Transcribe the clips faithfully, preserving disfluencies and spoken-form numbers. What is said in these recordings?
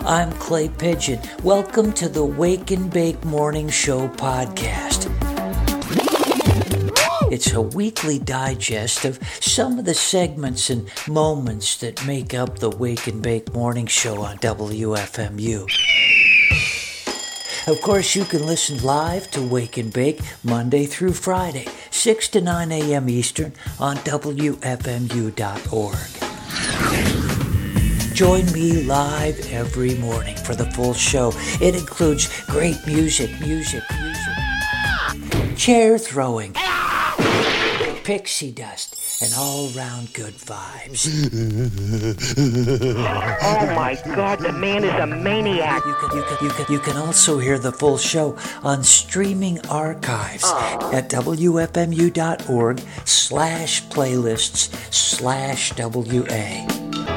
I'm Clay Pigeon. Welcome to the Wake and Bake Morning Show podcast. It's a weekly digest of some of the segments and moments that make up the Wake and Bake Morning Show on W F M U. Of course, you can listen live to Wake and Bake Monday through Friday, six to nine a.m. Eastern on W F M U dot org. Join me live every morning for the full show. It includes great music, music, music, chair throwing, pixie dust, and all-round good vibes. Oh my God, the man is a maniac. You can, you can, you can, you can also hear the full show on streaming archives oh. at W F M U dot org slash playlists slash W A.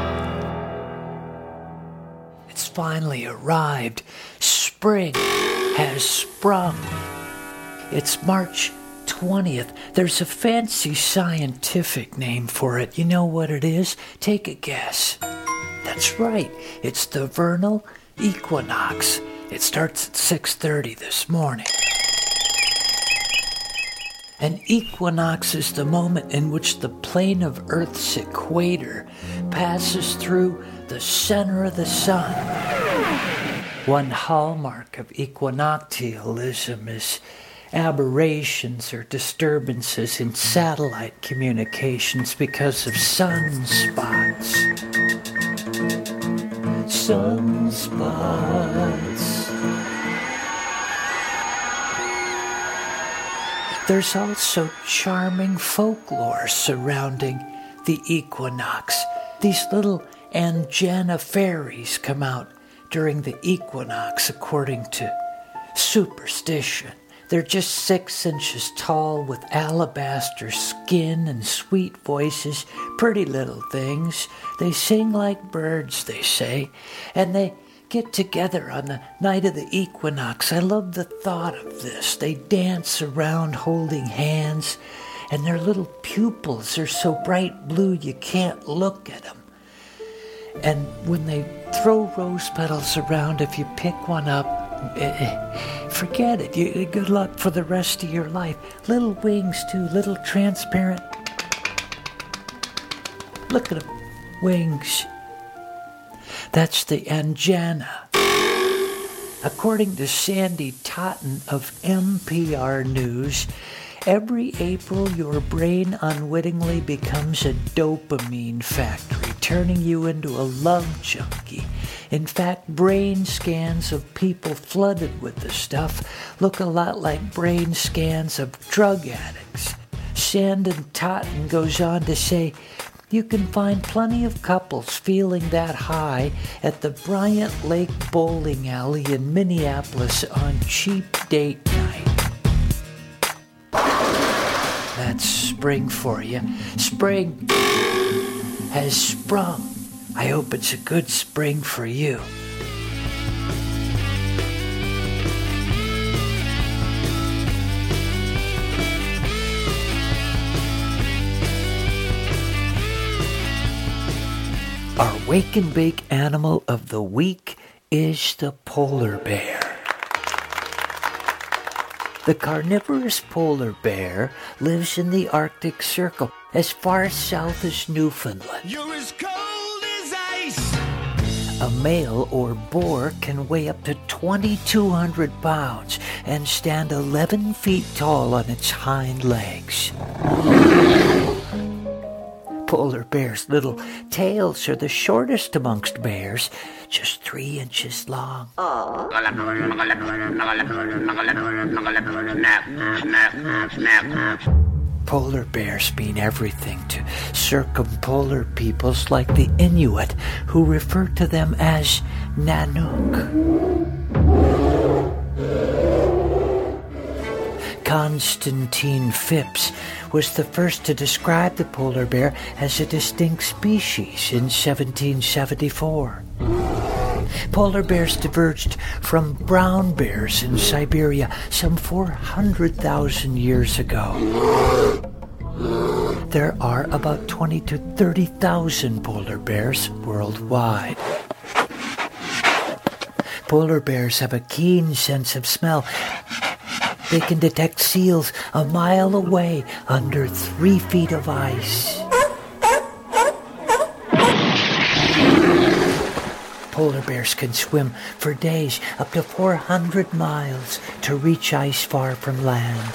It's finally arrived. Spring has sprung. It's March twentieth. There's a fancy scientific name for it. You know what it is? Take a guess. That's right. It's the vernal equinox. It starts at six thirty this morning. An equinox is the moment in which the plane of Earth's equator passes through the center of the sun. One hallmark of equinoctialism is aberrations or disturbances in satellite communications because of sunspots. Sunspots. There's also charming folklore surrounding the equinox. These little Angena fairies come out during the equinox according to superstition. They're just six inches tall with alabaster skin and sweet voices, pretty little things. They sing like birds, they say, and they get together on the night of the equinox. I love the thought of this. They dance around holding hands, and their little pupils are so bright blue you can't look at them. And when they throw rose petals around, if you pick one up, forget it. You, good luck for the rest of your life. Little wings, too. Little transparent. Look at them. Wings. That's the Angena. According to Sandy Totten of N P R News, every April your brain unwittingly becomes a dopamine factory, turning you into a love junkie. In fact, brain scans of people flooded with the stuff look a lot like brain scans of drug addicts. Sandon Totten goes on to say, you can find plenty of couples feeling that high at the Bryant Lake Bowling Alley in Minneapolis on cheap date night. That's spring for you. Spring has sprung. I hope it's a good spring for you. Our Wake and Bake animal of the week is the polar bear. The carnivorous polar bear lives in the Arctic Circle, as far south as Newfoundland. You're as cold as ice. A male or boar can weigh up to twenty-two hundred pounds and stand eleven feet tall on its hind legs. Polar bears' little tails are the shortest amongst bears, just three inches long. Polar bears mean everything to circumpolar peoples like the Inuit, who refer to them as Nanook. Constantine Phipps was the first to describe the polar bear as a distinct species in seventeen seventy-four. Polar bears diverged from brown bears in Siberia some four hundred thousand years ago. There are about twenty to thirty thousand polar bears worldwide. Polar bears have a keen sense of smell. They can detect seals a mile away under three feet of ice. Polar bears can swim for days up to four hundred miles to reach ice far from land.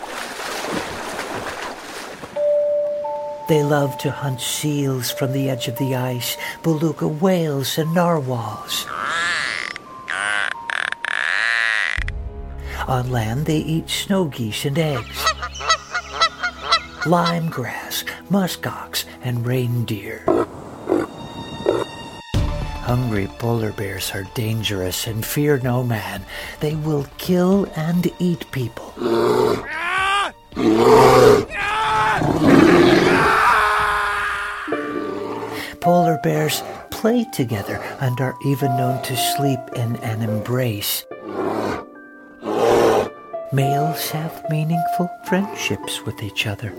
They love to hunt seals from the edge of the ice, beluga whales and narwhals. On land, they eat snow geese and eggs, lime grass, muskox, and reindeer. Hungry polar bears are dangerous and fear no man. They will kill and eat people. Polar bears play together and are even known to sleep in an embrace. Males have meaningful friendships with each other.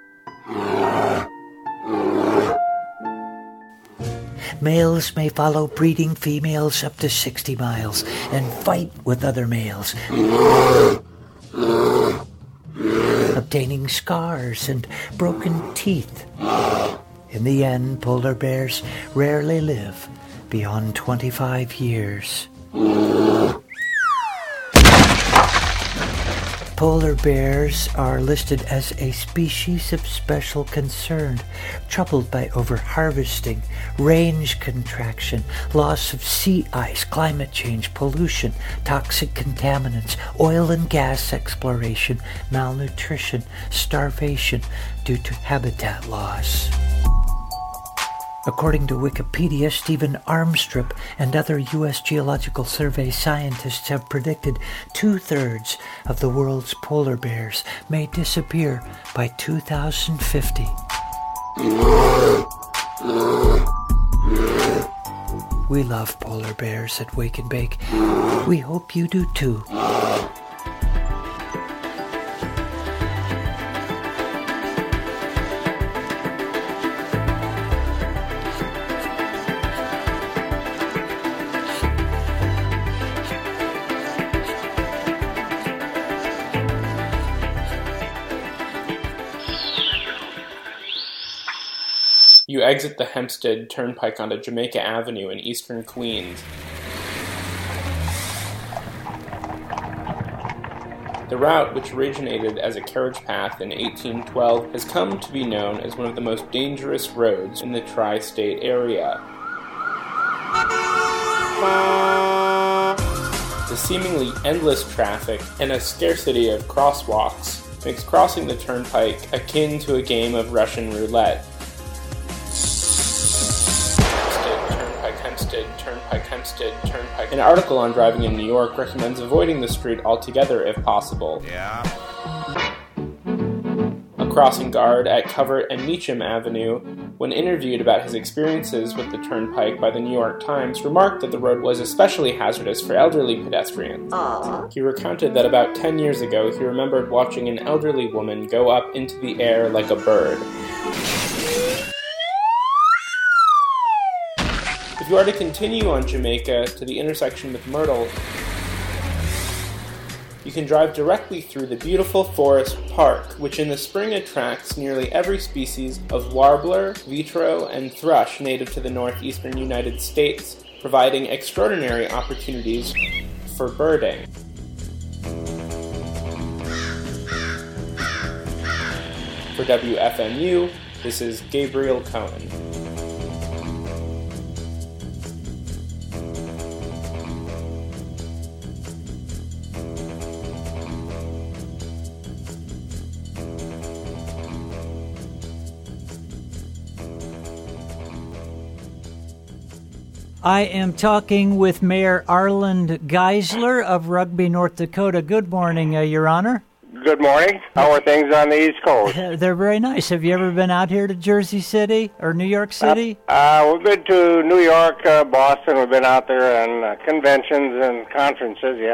Males may follow breeding females up to sixty miles and fight with other males, obtaining scars and broken teeth. In the end, polar bears rarely live beyond twenty-five years. Polar bears are listed as a species of special concern, troubled by overharvesting, range contraction, loss of sea ice, climate change, pollution, toxic contaminants, oil and gas exploration, malnutrition, starvation due to habitat loss. According to Wikipedia, Stephen Armstrong and other U S Geological Survey scientists have predicted two-thirds of the world's polar bears may disappear by two thousand fifty. We love polar bears at Wake and Bake. We hope you do too. You exit the Hempstead Turnpike onto Jamaica Avenue in eastern Queens. The route, which originated as a carriage path in eighteen twelve, has come to be known as one of the most dangerous roads in the tri-state area. The seemingly endless traffic and a scarcity of crosswalks makes crossing the turnpike akin to a game of Russian roulette. Turnpike, Hempstead, Turnpike. An article on driving in New York recommends avoiding the street altogether if possible. Yeah. A crossing guard at Covert and Meacham Avenue, when interviewed about his experiences with the turnpike by the New York Times, remarked that the road was especially hazardous for elderly pedestrians. Aww. He recounted that about ten years ago he remembered watching an elderly woman go up into the air like a bird. If you are to continue on Jamaica to the intersection with Myrtle, you can drive directly through the beautiful Forest Park, which in the spring attracts nearly every species of warbler, vitro, and thrush native to the northeastern United States, providing extraordinary opportunities for birding. For W F M U, this is Gabriel Cohen. I am talking with Mayor Arland Geisler of Rugby, North Dakota. Good morning, uh, Your Honor. Good morning. How are things on the East Coast? Uh, they're very nice. Have you ever been out here to Jersey City or New York City? Uh, uh, we've been to New York, uh, Boston. We've been out there on uh, conventions and conferences, yes.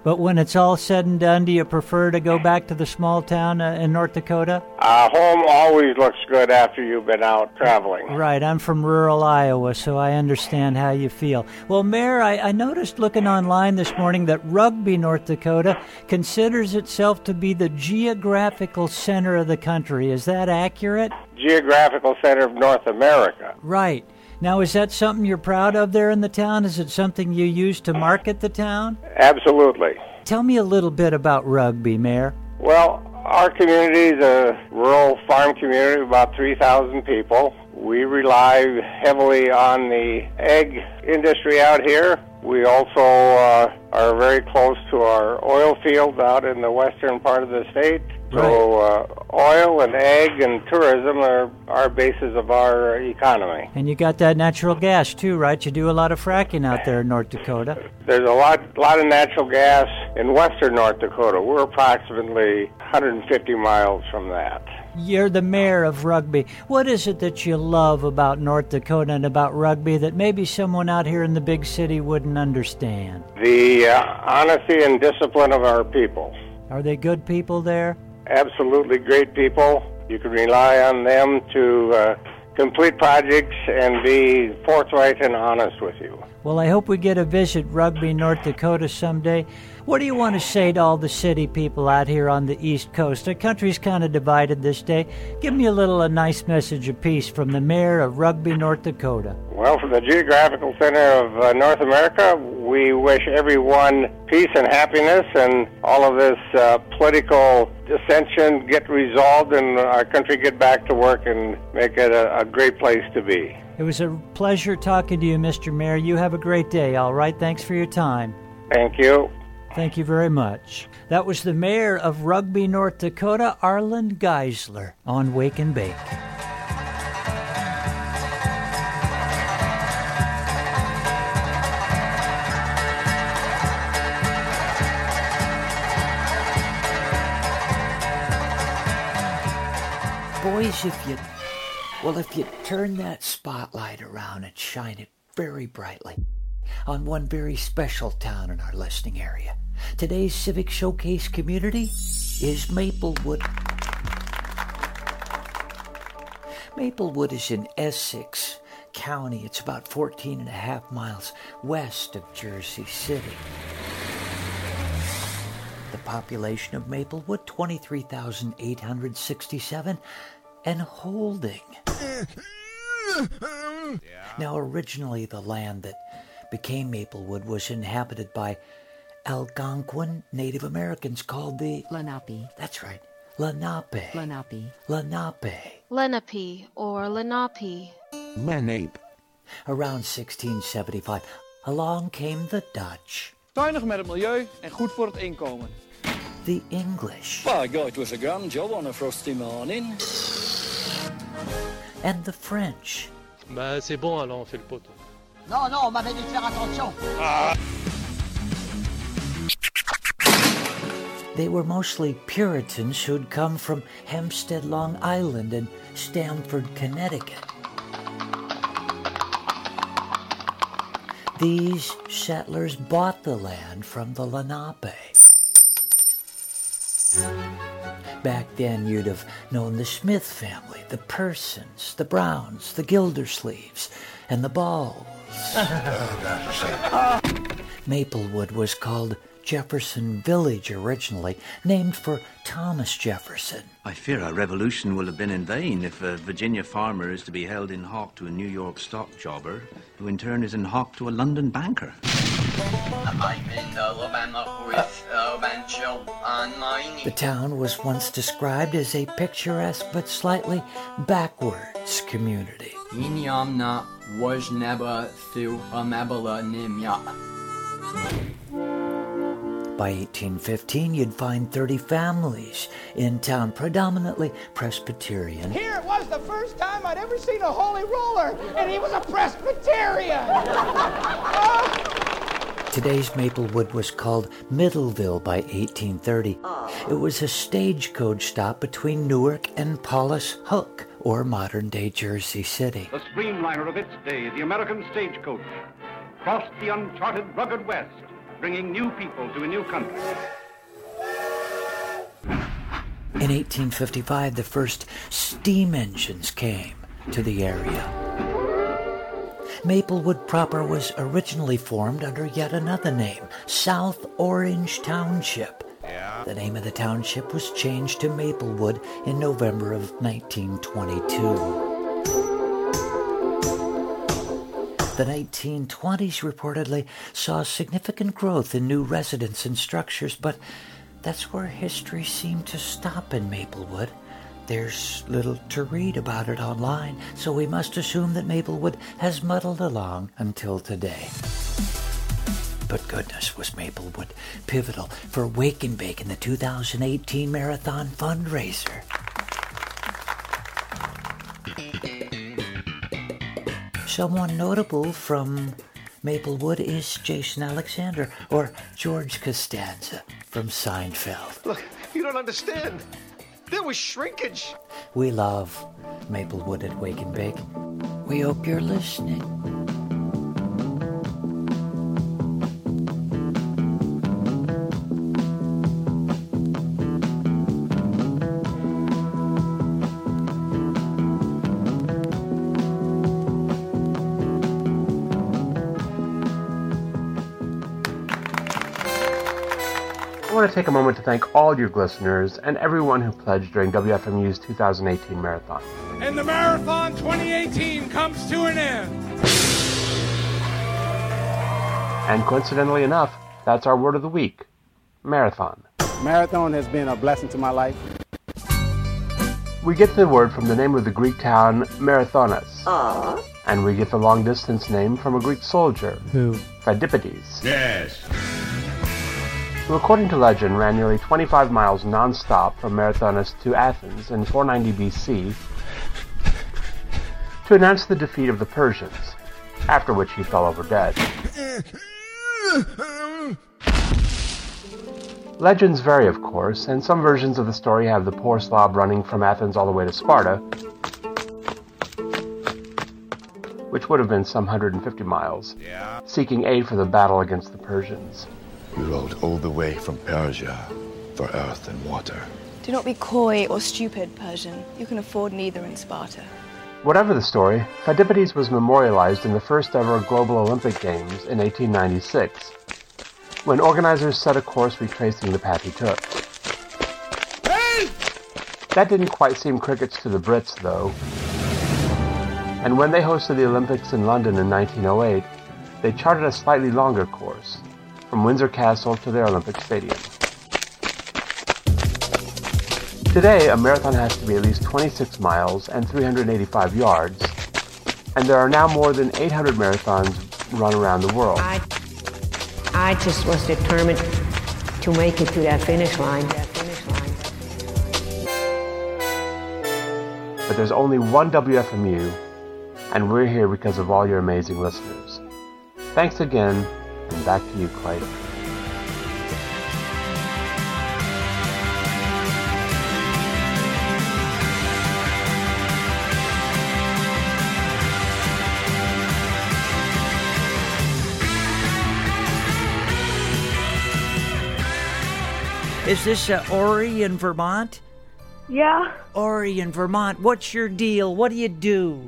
But when it's all said and done, do you prefer to go back to the small town uh, in North Dakota? Uh, home always looks good after you've been out traveling. Right, I'm from rural Iowa, so I understand how you feel. Well, Mayor, I, I noticed looking online this morning that Rugby, North Dakota, considers itself to be the geographical center of the country. Is that accurate? Geographical center of North America. Right. Now, is that something you're proud of there in the town? Is it something you use to market the town? Absolutely. Tell me a little bit about Rugby, Mayor. Well, our community is a rural farm community of about three thousand people. We rely heavily on the egg industry out here. We also uh, are very close to our oil fields out in the western part of the state. So uh, oil and egg and tourism are our bases of our economy. And you got that natural gas too, right? You do a lot of fracking out there in North Dakota. There's a lot, lot of natural gas in western North Dakota. We're approximately one hundred fifty miles from that. You're the mayor of Rugby. What is it that you love about North Dakota and about Rugby that maybe someone out here in the big city wouldn't understand? The uh, honesty and discipline of our people. Are they good people there? Absolutely great people. You can rely on them to uh, complete projects and be forthright and honest with you. Well, I hope we get a visit Rugby, North Dakota someday. What do you want to say to all the city people out here on the East Coast? The country's kind of divided this day. Give me a little a nice message of peace from the mayor of Rugby, North Dakota. Well, from the geographical center of uh, North America, we wish everyone peace and happiness, and all of this uh, political dissension get resolved and our country get back to work and make it a, a great place to be. It was a pleasure talking to you, Mister Mayor. You have a great day, all right? Thanks for your time. Thank you. Thank you very much. That was the mayor of Rugby, North Dakota, Arlen Geisler, on Wake and Bake. Boys, if you, well, if you turn that spotlight around and shine it very brightly on one very special town in our listening area. Today's Civic Showcase community is Maplewood. Maplewood is in Essex County. It's about fourteen and a half miles west of Jersey City. The population of Maplewood, twenty-three thousand eight hundred sixty-seven, and holding. Yeah. Now, originally, the land that became Maplewood was inhabited by Algonquin Native Americans called the Lenape. That's right, Lenape. Lenape. Lenape. Lenape or Lenape. Lenape. Around sixteen seventy-five, along came the Dutch. Zuinig met het milieu en goed voor het inkomen. The English. By God, it was a grand job on a frosty morning. And the French. Bah, c'est bon, alors on fait le poteau. Non, non, on m'avait dit de faire attention. Ah. They were mostly Puritans who'd come from Hempstead, Long Island, and Stamford, Connecticut. These settlers bought the land from the Lenape. Back then, you'd have known the Smith family, the Persons, the Browns, the Gildersleeves, and the Balls. Maplewood was called Jefferson Village originally, named for Thomas Jefferson. I fear our revolution will have been in vain if a Virginia farmer is to be held in hock to a New York stock jobber, who in turn is in hock to a London banker. The town was once described as a picturesque but slightly backwards community. By eighteen fifteen, you'd find thirty families in town, predominantly Presbyterian. Here it was the first time I'd ever seen a holy roller, and he was a Presbyterian. Today's Maplewood was called Middleville by eighteen thirty. It was a stagecoach stop between Newark and Paulus Hook, or modern-day Jersey City. The streamliner of its day, the American stagecoach, crossed the uncharted rugged west, bringing new people to a new country. In eighteen fifty-five, the first steam engines came to the area. Maplewood proper was originally formed under yet another name, South Orange Township. Yeah. The name of the township was changed to Maplewood in November of nineteen twenty-two. The nineteen twenties reportedly saw significant growth in new residents and structures, but that's where history seemed to stop in Maplewood. There's little to read about it online, so we must assume that Maplewood has muddled along until today. But goodness, was Maplewood pivotal for Wake and Bake in the two thousand eighteen Marathon fundraiser. Someone notable from Maplewood is Jason Alexander, or George Costanza from Seinfeld. Look, you don't understand. There was shrinkage. We love Maplewood at Wake and Bake. We hope you're listening. I want to take a moment to thank all your listeners and everyone who pledged during W F M U's two thousand eighteen marathon. And the Marathon twenty eighteen comes to an end. And coincidentally enough, that's our word of the week, marathon. Marathon has been a blessing to my life. We get the word from the name of the Greek town Marathonas. Aww. And we get the long-distance name from a Greek soldier. Who? Phidippides. Yes. Who, according to legend, ran nearly twenty-five miles non-stop from Marathonas to Athens in four ninety B C to announce the defeat of the Persians, after which he fell over dead. Legends vary, of course, and some versions of the story have the poor Slav running from Athens all the way to Sparta, which would have been some one hundred fifty miles, yeah. seeking aid for the battle against the Persians. You rode all the way from Persia for earth and water. Do not be coy or stupid, Persian. You can afford neither in Sparta. Whatever the story, Phidippides was memorialized in the first ever Global Olympic Games in eighteen ninety-six, when organizers set a course retracing the path he took. Hey! That didn't quite seem crickets to the Brits, though. And when they hosted the Olympics in London in nineteen oh eight, they charted a slightly longer course, from Windsor Castle to their Olympic Stadium. Today, a marathon has to be at least twenty-six miles and three hundred eighty-five yards, and there are now more than eight hundred marathons run around the world. I, I just was determined to make it to that finish line. But there's only one W F M U, and we're here because of all your amazing listeners. Thanks again, and back to you, Clay. Is this uh, Ori in Vermont? Yeah. Ori in Vermont, what's your deal? What do you do?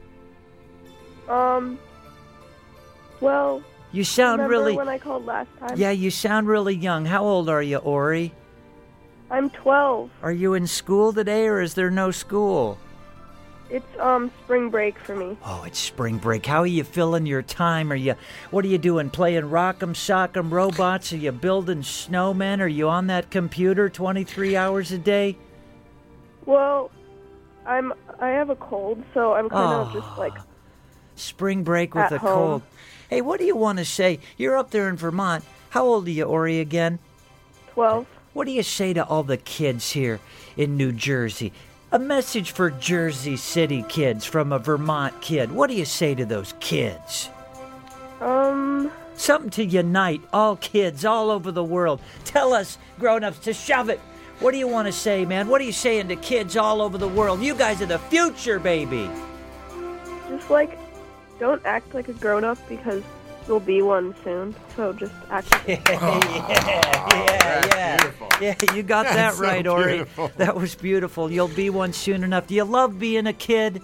Um, well... You sound remember really... when I called last time? Yeah, you sound really young. How old are you, Ori? I'm twelve. Are you in school today, or is there no school? It's, um, spring break for me. Oh, it's spring break. How are you filling your time? Are you... What are you doing? Playing Rock'em Sock'em Robots? Are you building snowmen? Are you on that computer twenty-three hours a day? Well, I'm... I have a cold, so I'm kind oh, of just, like... Spring break with at a home. cold. Hey, what do you want to say? You're up there in Vermont. How old are you, Ori, again? Twelve. What do you say to all the kids here in New Jersey? A message for Jersey City kids from a Vermont kid. What do you say to those kids? Um... Something to unite all kids all over the world. Tell us, grown-ups, to shove it. What do you want to say, man? What are you saying to kids all over the world? You guys are the future, baby. Just, like, don't act like a grown-up because will be one soon, so just act. yeah, yeah, yeah. Beautiful. Yeah, you got That's that right, so Ori. beautiful. That was beautiful. You'll be one soon enough. Do you love being a kid?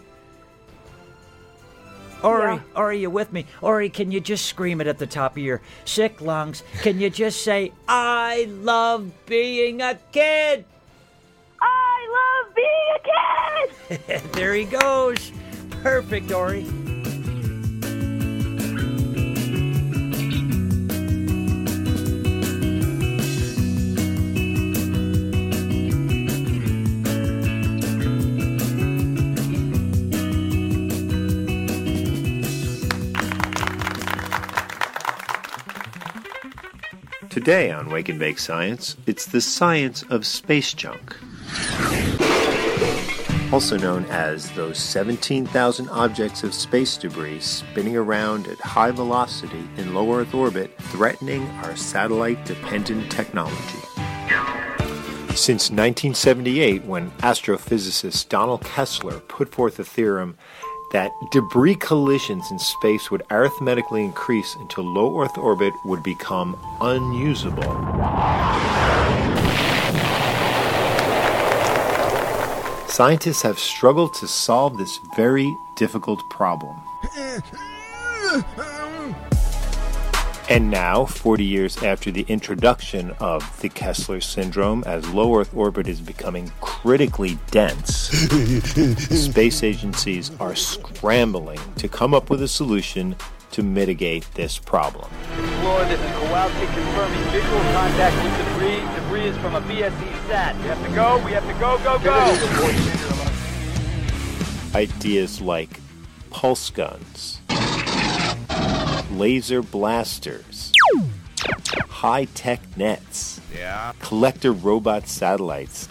Ori, Yeah. Ori, you with me? Ori, can you just scream it at the top of your sick lungs? Can you just say, I love being a kid? I love being a kid! There he goes. Perfect, Ori. Today on Wake and Bake Science, it's the science of space junk. Also known as those seventeen thousand objects of space debris spinning around at high velocity in low Earth orbit, threatening our satellite-dependent technology. Since nineteen seventy-eight, when astrophysicist Donald Kessler put forth a theorem that debris collisions in space would arithmetically increase until low Earth orbit would become unusable. Scientists have struggled to solve this very difficult problem. And now, forty years after the introduction of the Kessler syndrome, as low Earth orbit is becoming critically dense, space agencies are scrambling to come up with a solution to mitigate this problem. Explorer, this is Kowalski confirming visual contact with debris. Debris is from a B S E sat. We have to go, we have to go, go, go! Ideas like pulse guns, laser blasters, high-tech nets, Yeah. collector robot satellites,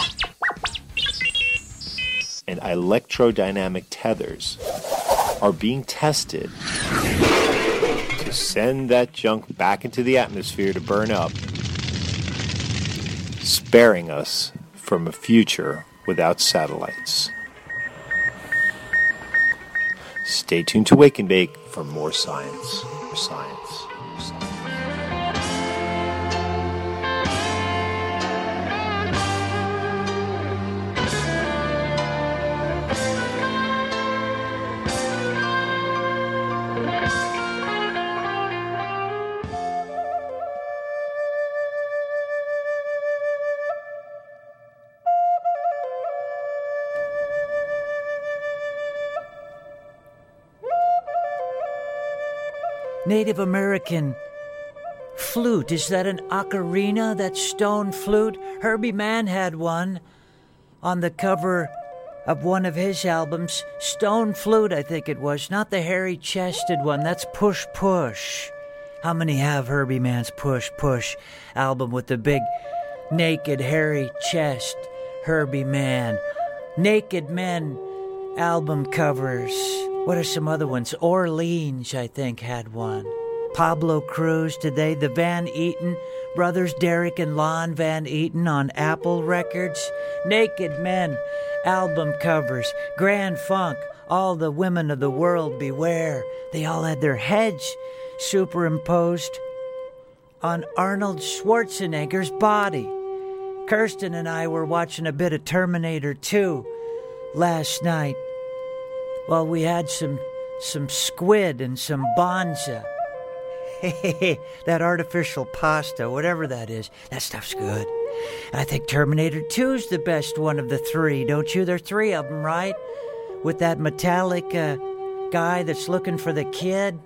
and electrodynamic tethers are being tested to send that junk back into the atmosphere to burn up, sparing us from a future without satellites. Stay tuned to Wake and Bake for more science. More science. More science. Native American flute. Is that an ocarina, that stone flute? Herbie Mann had one on the cover of one of his albums. Stone flute, I think it was. Not the hairy-chested one. That's Push Push. How many have Herbie Mann's Push Push album with the big naked hairy chest? Herbie Mann. Naked Men album covers. What are some other ones? Orleans, I think, had one. Pablo Cruz, did they? The Van Eaton brothers, Derek and Lon Van Eaton on Apple Records. Naked Men album covers. Grand Funk, All the Women of the World Beware. They all had their heads superimposed on Arnold Schwarzenegger's body. Kirsten and I were watching a bit of Terminator two last night. Well, we had some some squid and some bonza. That artificial pasta, whatever that is, that stuff's good. And I think Terminator two's the best one of the three, don't you? There are three of them, right? With that metallic uh, guy that's looking for the kid.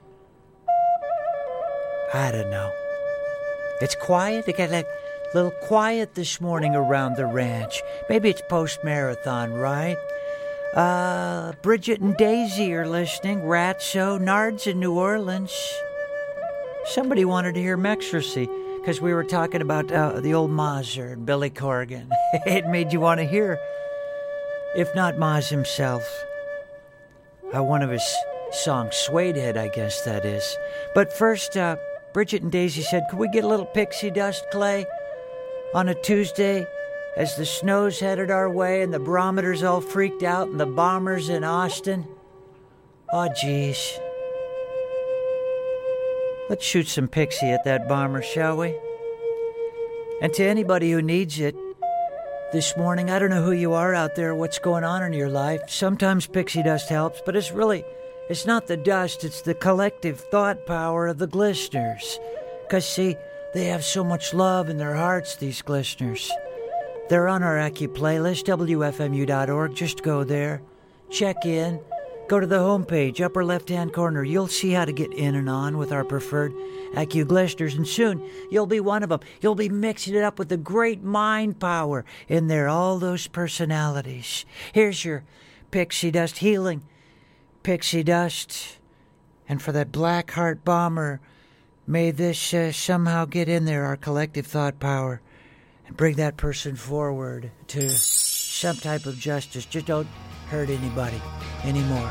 I don't know. It's quiet. It got like a little quiet this morning around the ranch. Maybe it's post-marathon, right? Uh, Bridget and Daisy are listening. Ratso, Nard's in New Orleans. Somebody wanted to hear Mexercy because we were talking about uh, the old Mazur and Billy Corgan. It made you want to hear, if not Maz himself, uh, one of his songs, Suede Head, I guess that is. But first, uh, Bridget and Daisy said, could we get a little pixie dust, Clay, on a Tuesday? As the snow's headed our way and the barometer's all freaked out and the bombers in Austin. Oh, geez. Let's shoot some pixie at that bomber, shall we? And to anybody who needs it, this morning, I don't know who you are out there, what's going on in your life. Sometimes pixie dust helps, but it's really, it's not the dust, it's the collective thought power of the Glisteners. Because, see, they have so much love in their hearts, these Glisteners. They're on our Acu playlist, W F M U dot org. Just go there, check in, go to the homepage, upper left-hand corner. You'll see how to get in and on with our preferred Acu Glisteners, and soon you'll be one of them. You'll be mixing it up with the great mind power in there, all those personalities. Here's your pixie dust healing, pixie dust. And for that black heart bomber, may this uh, somehow get in there, our collective thought power, and bring that person forward to some type of justice. Just don't hurt anybody anymore.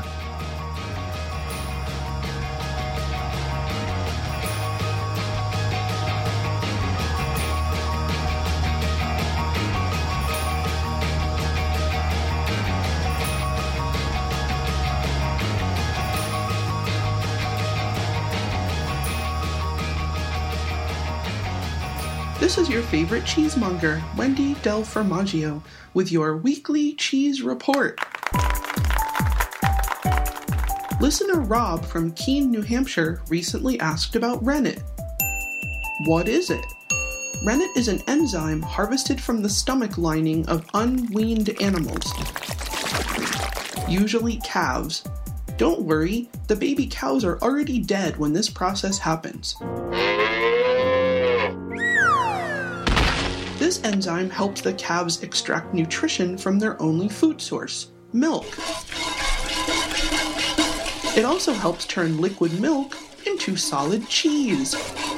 This is your favorite cheesemonger, Wendy Del Formaggio, with your weekly cheese report. Listener Rob from Keene, New Hampshire recently asked about rennet. What is it? Rennet is an enzyme harvested from the stomach lining of unweaned animals, usually calves. Don't worry, the baby cows are already dead when this process happens. This enzyme helps the calves extract nutrition from their only food source, milk. It also helps turn liquid milk into solid cheese.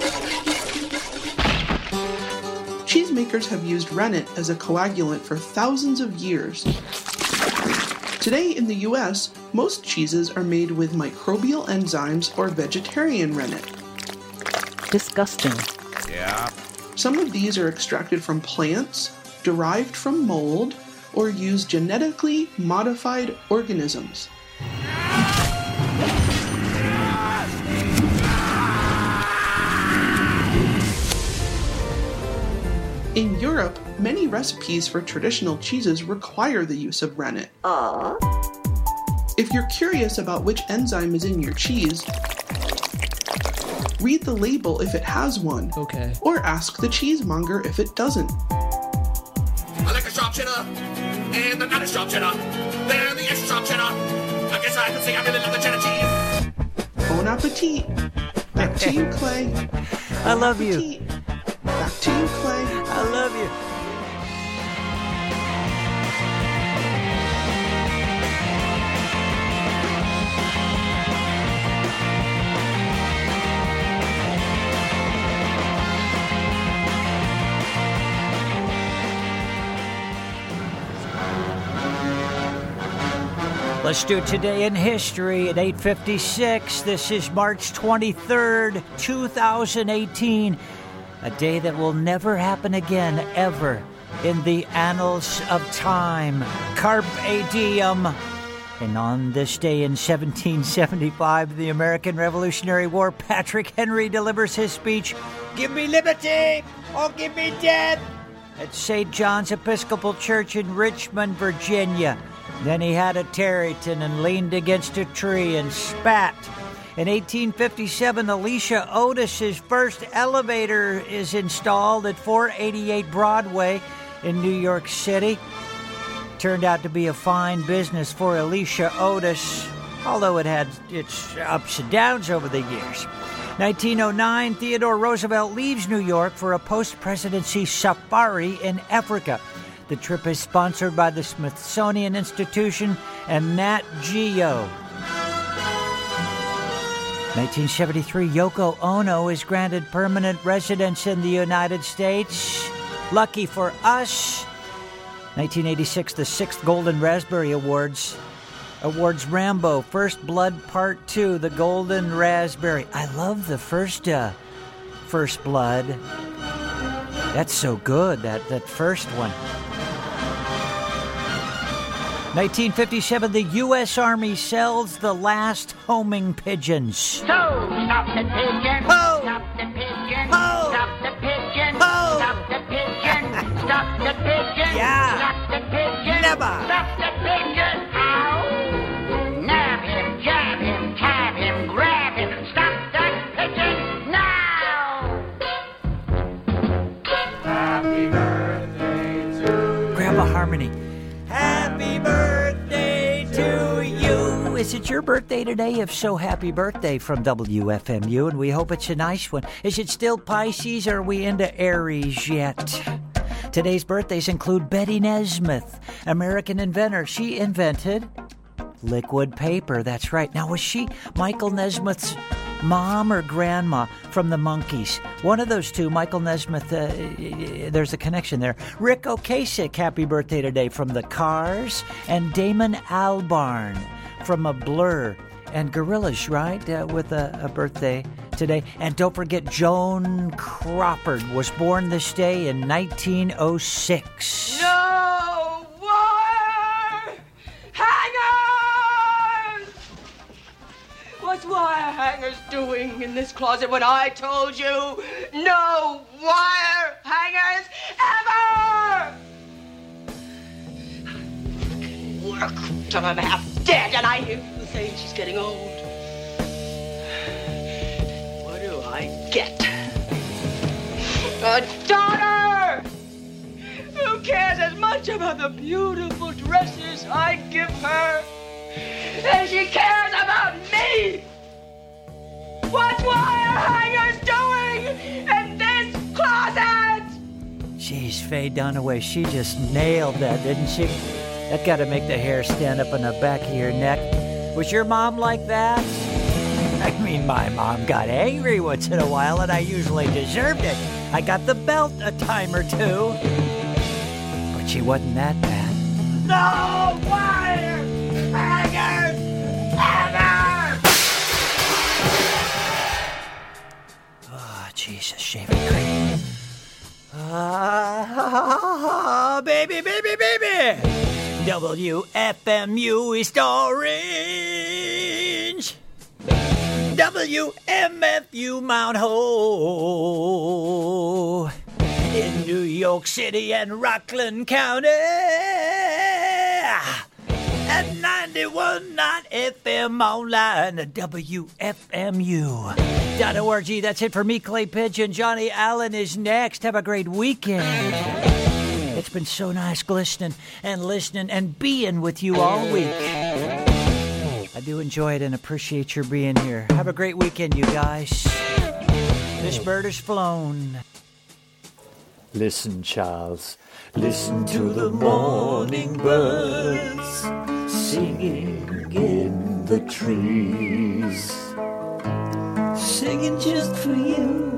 Cheesemakers have used rennet as a coagulant for thousands of years. Today in the U S, most cheeses are made with microbial enzymes or vegetarian rennet. Disgusting. Yeah. Some of these are extracted from plants, derived from mold, or use genetically modified organisms. In Europe, many recipes for traditional cheeses require the use of rennet. Aww. If you're curious about which enzyme is in your cheese, read the label if it has one. Okay. Or ask the cheesemonger if it doesn't. I like a sharp cheddar, and I'm not a sharp cheddar. Then the extra sharp cheddar. I guess I could say I really love the cheddar cheese. Bon appetit. Back to you, Clay. I love you. Back to you, Clay. I love you. Let's do it today in history at eight fifty-six. This is March twenty-third, two thousand eighteen. A day that will never happen again, ever, in the annals of time. Carpe diem. And on this day in seventeen seventy-five, the American Revolutionary War, Patrick Henry delivers his speech, "Give me liberty, or give me death," at Saint John's Episcopal Church in Richmond, Virginia. Then he had a Tarryton and leaned against a tree and spat. In eighteen fifty-seven, Alicia Otis's first elevator is installed at four eighty-eight Broadway in New York City. Turned out to be a fine business for Alicia Otis, although it had its ups and downs over the years. nineteen oh nine, Theodore Roosevelt leaves New York for a post-presidency safari in Africa. The trip is sponsored by the Smithsonian Institution and Nat Geo. nineteen seventy-three, Yoko Ono is granted permanent residence in the United States. Lucky for us. nineteen eighty-six, the sixth Golden Raspberry Awards awards Rambo, First Blood Part two, the Golden Raspberry. I love the first uh, First Blood. That's so good, that, that first one. nineteen fifty-seven, the U S Army sells the last homing pigeons. So, stop the pigeon. Oh! the pigeon. Stop the pigeon. Stop the pigeon. Stop the pigeon. Yeah. Stop the pigeon. Never. Stop the pigeon. Ow. Nab him, jab him, tab him, grab him. Stop that pigeon now. Happy birthday to Grandma Harmony. Happy birthday to you. Is it your birthday today? If so, happy birthday from W F M U, and we hope it's a nice one. Is it still Pisces, or are we into Aries yet? Today's birthdays include Betty Nesmith, American inventor. She invented liquid paper. That's right. Now, was she Michael Nesmith's mom or grandma from the Monkees? One of those two, Michael Nesmith, uh, there's a connection there. Rick Ocasek, happy birthday today from the Cars. And Damon Albarn from a Blur. And Gorillaz, right, uh, with a, a birthday today. And don't forget, Joan Crawford was born this day in nineteen oh six. No wire hangers! What's wire hangers doing in this closet when I told you no wire hangers ever? Work till I'm half dead, and I hear people saying she's getting old. What do I get? A daughter who cares as much about the beautiful dresses I give her as she cares about me. What's wire hangers doing in this closet? Jeez, Faye Dunaway, she just nailed that, didn't she? That got to make the hair stand up on the back of your neck. Was your mom like that? I mean, my mom got angry once in a while, and I usually deserved it. I got the belt a time or two. But she wasn't that bad. No wire hangers ever! Oh, Jesus, shaving cream. Ah, baby, baby, baby! W F M U East Orange. W M F U Mount Ho. In New York City and Rockland County. At ninety-one point nine F M online at W F M U dot org. That's it for me, Clay Pigeon. Johnny Allen is next. Have a great weekend. It's been so nice glistening and listening and being with you all week. I do enjoy it and appreciate your being here. Have a great weekend, you guys. This bird has flown. Listen, Charles. Listen to the morning birds singing in the trees. Singing just for you.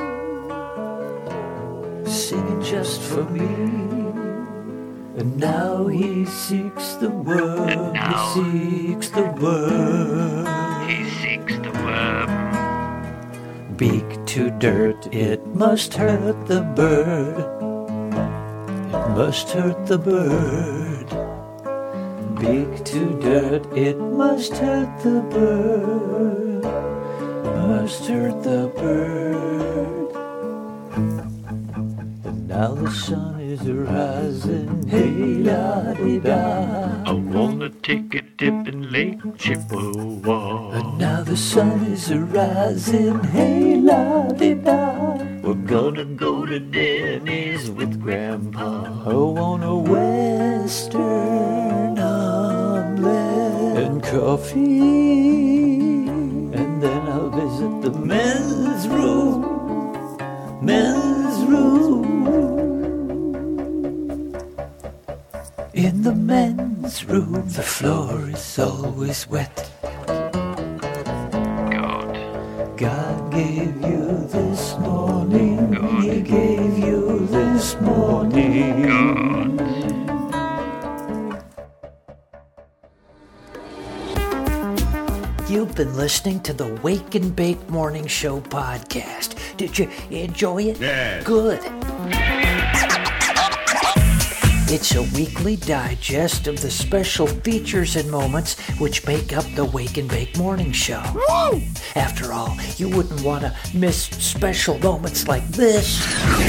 Singing just for me. And now he seeks the worm, he seeks the worm. He seeks the worm. Beak to dirt, it must hurt the bird. It must hurt the bird. Beak to dirt, it must hurt the bird. Must hurt the bird. And now the sun is rising, hey la di da. I wanna take a dip in Lake Chippewa. And now the sun is rising, hey la di da. We're gonna go to Denny's with Grandpa. Oh, on a western omelet and coffee. And then I'll visit the men's room, men's room. In the men's room, the floor is always wet. God. God gave you this morning. God. He gave you this morning. God. You've been listening to the Wake and Bake Morning Show podcast. Did you enjoy it? Yes. Good. It's a weekly digest of the special features and moments which make up the Wake and Bake Morning Show. Woo! After all, you wouldn't want to miss special moments like this.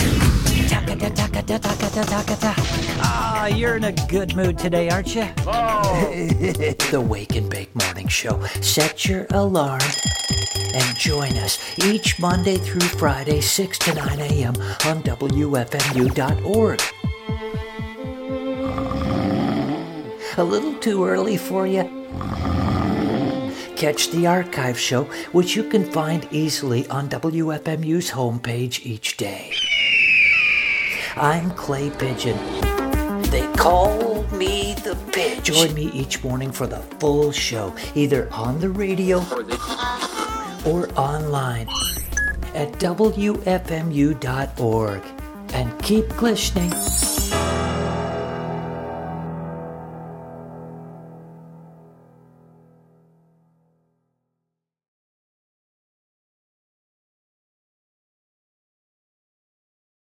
Ah, you're in a good mood today, aren't you? The Wake and Bake Morning Show. Set your alarm and join us each Monday through Friday, six to nine a.m. on W F M U dot org. A little too early for you? Catch the archive show, which you can find easily on W F M U's homepage each day. I'm Clay Pigeon. They call me the Pigeon. Join me each morning for the full show, either on the radio or online at W F M U dot org. And keep glistening.